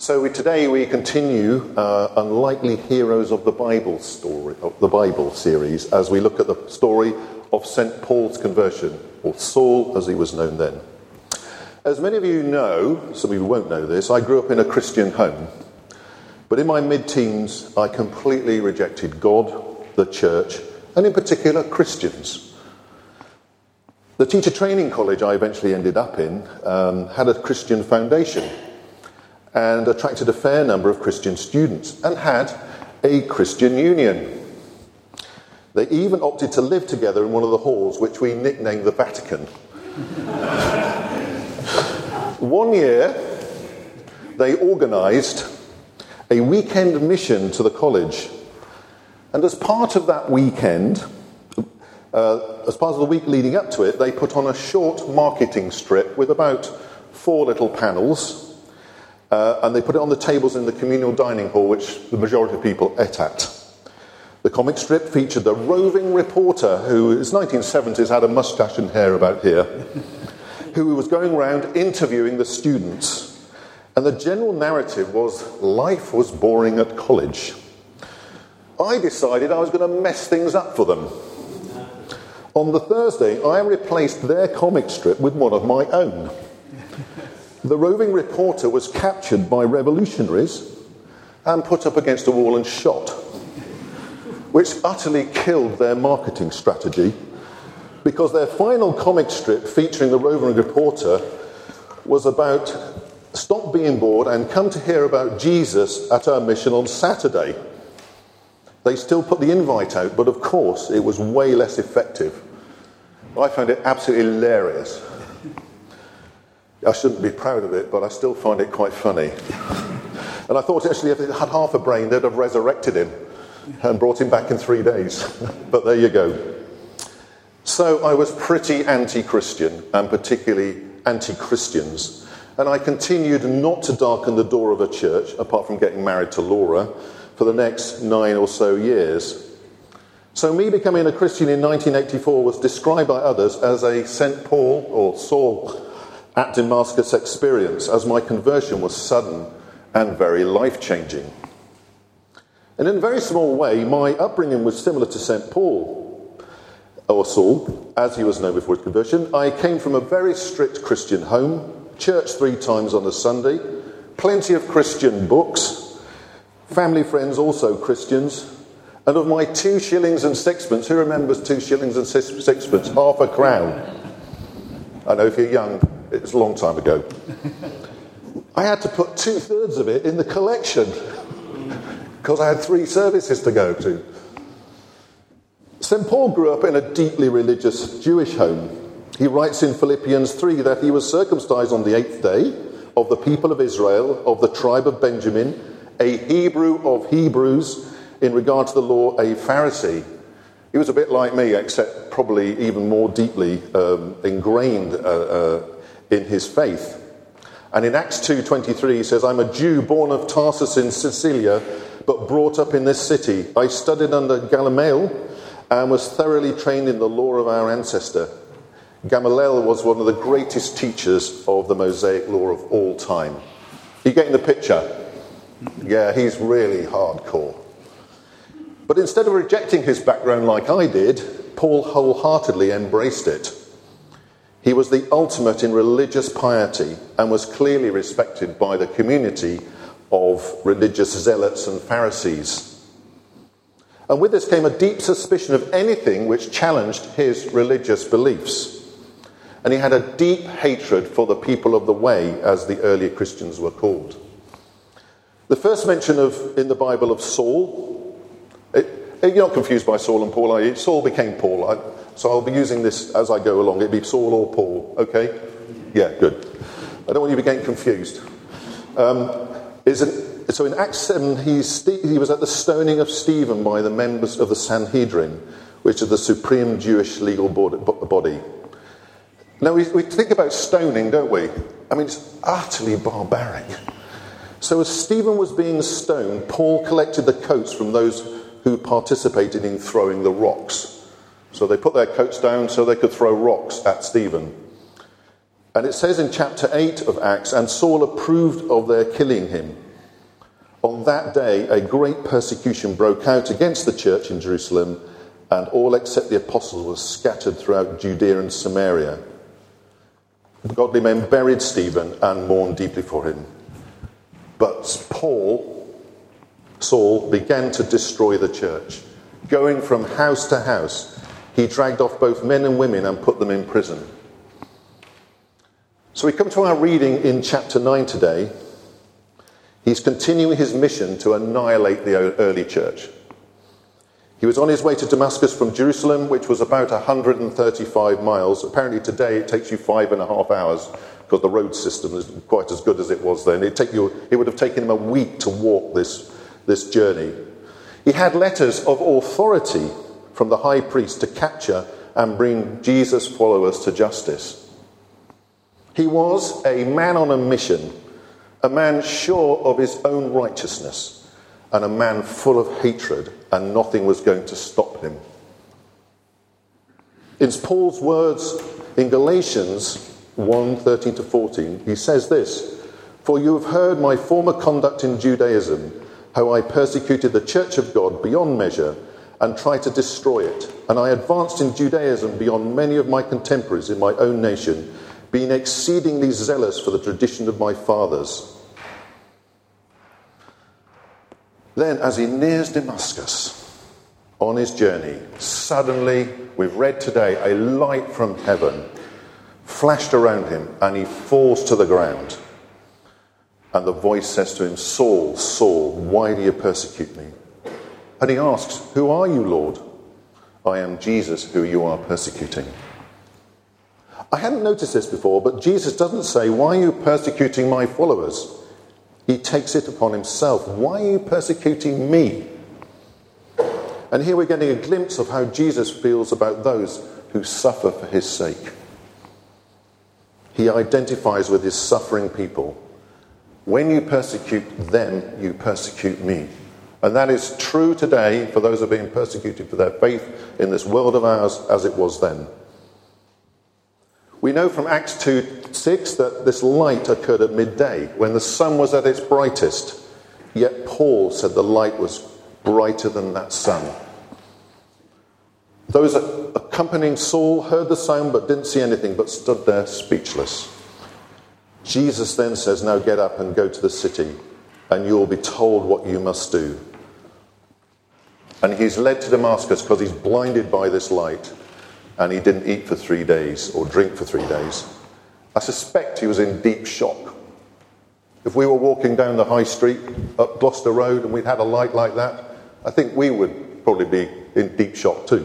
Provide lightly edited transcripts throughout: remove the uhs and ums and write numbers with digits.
Today we continue Unlikely Heroes of the Bible story, of the Bible series, as we look at the story of St. Paul's conversion, or Saul as he was known then. As many of you know, some of you won't know this, I grew up in a Christian home. But in my mid-teens, I completely rejected God, the church, and in particular Christians. The teacher training college I eventually ended up in had a Christian foundation and attracted a fair number of Christian students and had a Christian union. They even opted to live together in one of the halls, which we nicknamed the Vatican. One year, they organised a weekend mission to the college. And as part of that weekend, as part of the week leading up to it, they put on a short marketing strip with about 4 little panels. And they put it on the tables in the communal dining hall, which the majority of people ate at. The comic strip featured the roving reporter who, in his 1970s, had a moustache and hair about here, who was going around interviewing the students. And the general narrative was, life was boring at college. I decided I was going to mess things up for them. On the Thursday, I replaced their comic strip with one of my own. The roving reporter was captured by revolutionaries and put up against a wall and shot, which utterly killed their marketing strategy, because their final comic strip featuring the roving reporter was about stop being bored and come to hear about Jesus at our mission on Saturday. They still put the invite out, but of course it was way less effective. I found it absolutely hilarious. I shouldn't be proud of it, but I still find it quite funny. And I thought actually if it had half a brain, they'd have resurrected him and brought him back in 3 days. But there you go. So I was pretty anti-Christian, and particularly anti-Christians. And I continued not to darken the door of a church, apart from getting married to Laura, for the next 9 or so years. So me becoming a Christian in 1984 was described by others as a St. Paul or Saul at Damascus experience, as my conversion was sudden and very life-changing. And in a very small way, my upbringing was similar to St. Paul, or Saul, as he was known before his conversion. I came from a very strict Christian home, church 3 times on a Sunday, plenty of Christian books, family friends also Christians, and of my 2 shillings and sixpence, who remembers 2 shillings and sixpence, half a crown? I know if you're young, it's a long time ago. I had to put 2/3 of it in the collection because I had 3 services to go to. St. Paul grew up in a deeply religious Jewish home. He writes in Philippians 3 that he was circumcised on the 8th day, of the people of Israel, of the tribe of Benjamin, a Hebrew of Hebrews, in regard to the law, a Pharisee. He was a bit like me, except probably even more deeply ingrained in his faith. And in Acts 2:23 he says, I'm a Jew born of Tarsus in Sicilia, but brought up in this city. I studied under Gamaliel and was thoroughly trained in the law of our ancestor. Gamaliel was one of the greatest teachers of the Mosaic law of all time. You getting the picture? Yeah, he's really hardcore. But instead of rejecting his background like I did, Paul wholeheartedly embraced it. He was the ultimate in religious piety and was clearly respected by the community of religious zealots and Pharisees. And with this came a deep suspicion of anything which challenged his religious beliefs. And he had a deep hatred for the people of the way, as the earlier Christians were called. The first mention in the Bible of Saul, you're not confused by Saul and Paul, are you? Saul became Paul. So I'll be using this as I go along. It'd be Saul or Paul, okay? Yeah, good. I don't want you to be getting confused. So in Acts 7, he was at the stoning of Stephen by the members of the Sanhedrin, which is the supreme Jewish legal body. Now, we think about stoning, don't we? I mean, it's utterly barbaric. So as Stephen was being stoned, Paul collected the coats from those who participated in throwing the rocks. So they put their coats down so they could throw rocks at Stephen. And it says in chapter 8 of Acts, and Saul approved of their killing him. On that day, a great persecution broke out against the church in Jerusalem, and all except the apostles were scattered throughout Judea and Samaria. The godly men buried Stephen and mourned deeply for him. But Saul, began to destroy the church. Going from house to house, he dragged off both men and women and put them in prison. So we come to our reading in chapter 9 today. He's continuing his mission to annihilate the early church. He was on his way to Damascus from Jerusalem, which was about 135 miles. Apparently today it takes you 5.5 hours because the road system isn't quite as good as it was then. It would have taken him a week to walk this journey. He had letters of authority from the high priest to capture and bring Jesus' followers to justice. He was a man on a mission, a man sure of his own righteousness, and a man full of hatred, and nothing was going to stop him. In Paul's words in Galatians 1:13-14, he says this: "For you have heard my former conduct in Judaism, how I persecuted the church of God beyond measure and tried to destroy it. And I advanced in Judaism beyond many of my contemporaries in my own nation, being exceedingly zealous for the tradition of my fathers." Then, as he nears Damascus on his journey, suddenly, we've read today, a light from heaven flashed around him and he falls to the ground. And the voice says to him, "Saul, Saul, why do you persecute me?" And he asks, "Who are you, Lord?" "I am Jesus, who you are persecuting." I hadn't noticed this before, but Jesus doesn't say, "Why are you persecuting my followers?" He takes it upon himself. "Why are you persecuting me?" And here we're getting a glimpse of how Jesus feels about those who suffer for his sake. He identifies with his suffering people. When you persecute them, you persecute me. And that is true today for those who are being persecuted for their faith in this world of ours as it was then. We know from Acts 2:6 that this light occurred at midday when the sun was at its brightest. Yet Paul said the light was brighter than that sun. Those accompanying Saul heard the sound but didn't see anything, but stood there speechless. Jesus then says, "Now get up and go to the city, and you will be told what you must do." And he's led to Damascus because he's blinded by this light, and he didn't eat for 3 days or drink for 3 days. I suspect he was in deep shock. If we were walking down the high street up Gloucester Road and we'd had a light like that, I think we would probably be in deep shock too.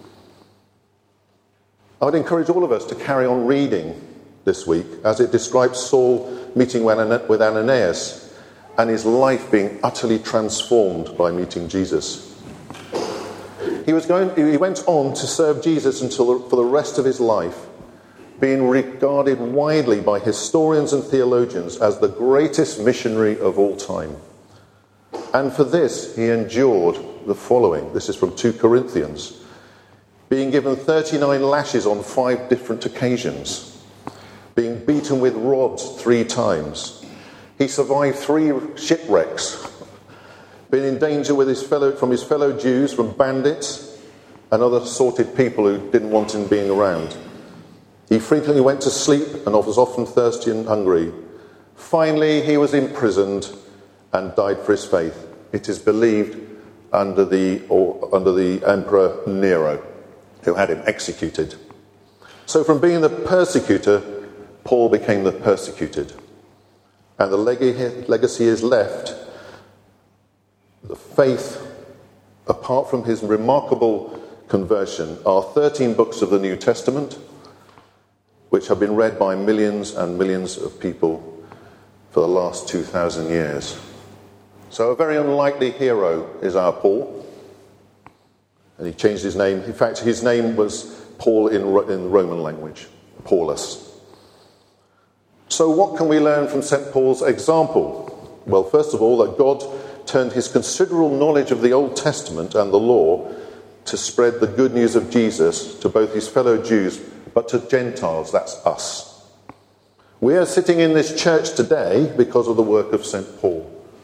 I would encourage all of us to carry on reading this week as it describes Saul meeting with Ananias and his life being utterly transformed by meeting Jesus. He went on to serve Jesus for the rest of his life, being regarded widely by historians and theologians as the greatest missionary of all time. And for this, he endured the following. This is from 2 Corinthians. Being given 39 lashes on 5 different occasions. Being beaten with rods 3 times. He survived 3 shipwrecks. Been in danger from his fellow Jews, from bandits and other assorted people who didn't want him being around. He frequently went to sleep and was often thirsty and hungry. Finally, he was imprisoned and died for his faith. It is believed under the Emperor Nero, who had him executed. So from being the persecutor, Paul became the persecuted. And the legacy is left. The faith, apart from his remarkable conversion, are 13 books of the New Testament, which have been read by millions and millions of people for the last 2,000 years. So a very unlikely hero is our Paul. And he changed his name. In fact, his name was Paul in the Roman language, Paulus. So what can we learn from St. Paul's example? Well, first of all, that God turned his considerable knowledge of the Old Testament and the law to spread the good news of Jesus to both his fellow Jews, but to Gentiles, that's us. We are sitting in this church today because of the work of St. Paul.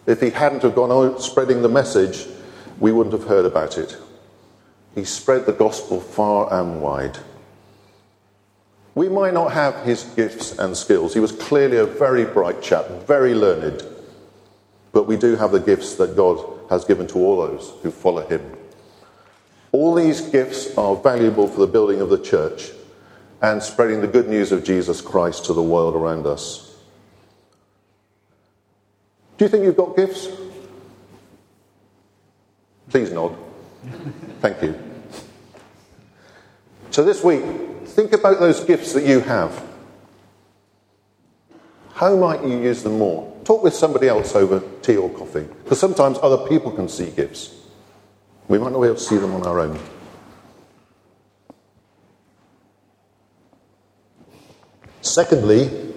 If he hadn't have gone out spreading the message, we wouldn't have heard about it. He spread the gospel far and wide. We might not have his gifts and skills. He was clearly a very bright chap, very learned. But we do have the gifts that God has given to all those who follow him. All these gifts are valuable for the building of the church and spreading the good news of Jesus Christ to the world around us. Do you think you've got gifts? Please nod. Thank you. So this week, think about those gifts that you have. How might you use them more? Talk with somebody else over tea or coffee. Because sometimes other people can see gifts. We might not be able to see them on our own. Secondly,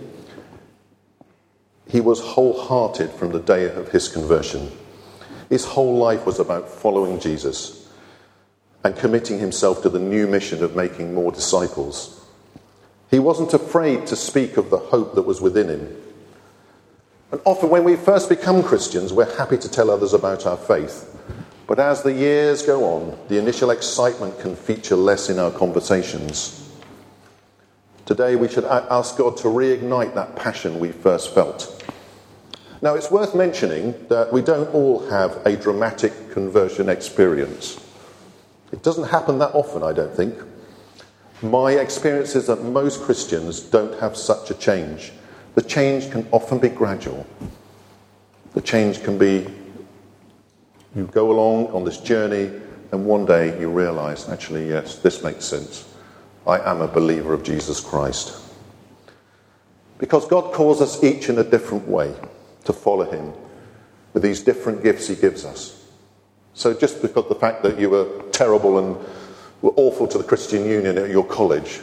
he was wholehearted from the day of his conversion. His whole life was about following Jesus and committing himself to the new mission of making more disciples. He wasn't afraid to speak of the hope that was within him. And often when we first become Christians, we're happy to tell others about our faith. But as the years go on, the initial excitement can feature less in our conversations. Today we should ask God to reignite that passion we first felt. Now it's worth mentioning that we don't all have a dramatic conversion experience. It doesn't happen that often, I don't think. My experience is that most Christians don't have such a change. The change can often be gradual. The change can be, you go along on this journey and one day you realise, actually, yes, this makes sense. I am a believer of Jesus Christ. Because God calls us each in a different way to follow him with these different gifts he gives us. So just because the fact that you were terrible and were awful to the Christian Union at your college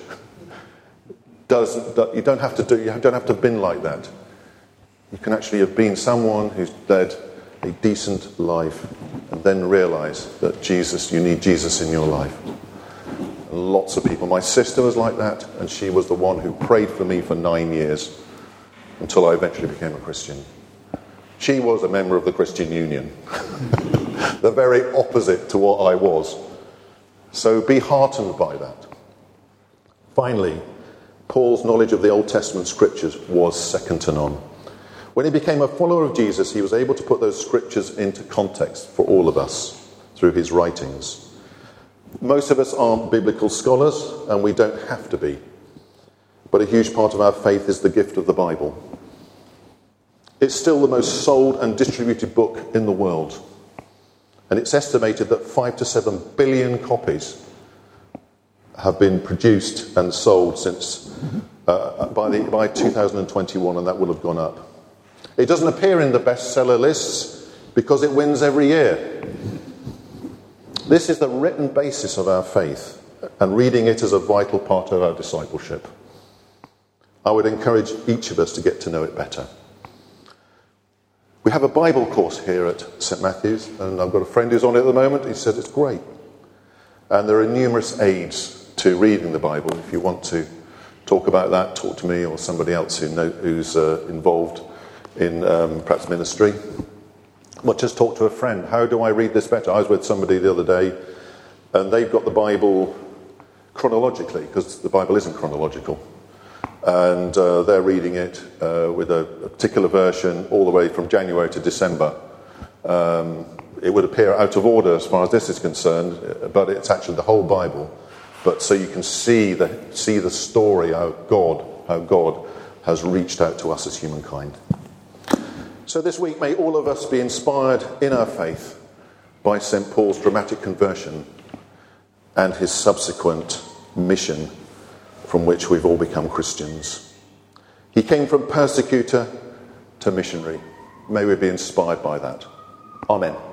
you don't have to have been like that. You can actually have been someone who's led a decent life and then realise that you need Jesus in your life. And lots of people. My sister was like that, and she was the one who prayed for me for 9 years until I eventually became a Christian. She was a member of the Christian Union. The very opposite to what I was. So be heartened by that. Finally, Paul's knowledge of the Old Testament scriptures was second to none. When he became a follower of Jesus, he was able to put those scriptures into context for all of us through his writings. Most of us aren't biblical scholars, and we don't have to be. But a huge part of our faith is the gift of the Bible. It's still the most sold and distributed book in the world. And it's estimated that 5 to 7 billion copies have been produced and sold since by 2021, and that will have gone up. It doesn't appear in the bestseller lists because it wins every year. This is the written basis of our faith, and reading it is a vital part of our discipleship. I would encourage each of us to get to know it better. We have a Bible course here at St Matthew's, and I've got a friend who's on it at the moment. He said it's great. And there are numerous aids to reading the Bible. If you want to talk about that, talk to me or somebody else who's involved in perhaps ministry. Well, just talk to a friend. How do I read this better? I was with somebody the other day, and they've got the Bible chronologically, because the Bible isn't chronological. And they're reading it with a particular version all the way from January to December. It would appear out of order as far as this is concerned, but it's actually the whole Bible. But so you can see the story, how God has reached out to us as humankind. So this week, may all of us be inspired in our faith by St. Paul's dramatic conversion and his subsequent mission from which we've all become Christians. He came from persecutor to missionary. May we be inspired by that. Amen.